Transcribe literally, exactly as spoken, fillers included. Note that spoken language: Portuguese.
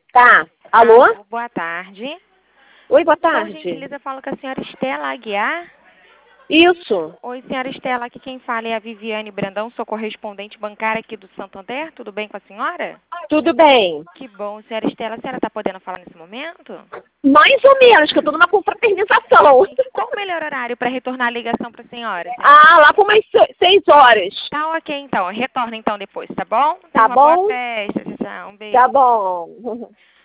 Tá. Alô? Alô, boa tarde. Oi, boa Por tarde. gentileza, falo com a senhora Estela Aguiar. Isso. Oi, senhora Estela, aqui quem fala é a Viviane Brandão, sou correspondente bancária aqui do Santander. Tudo bem com a senhora? Tudo bem. Que bom, senhora Estela. A senhora está podendo falar nesse momento? Mais ou menos, que eu tô numa confraternização. Qual o melhor horário para retornar a ligação para a senhora? Ah, lá por umas se- seis horas. Tá ok, então. Retorna então depois, tá bom? Tá Tenha uma boa bom? festa. Tchau, tchau. Um beijo. Tá bom.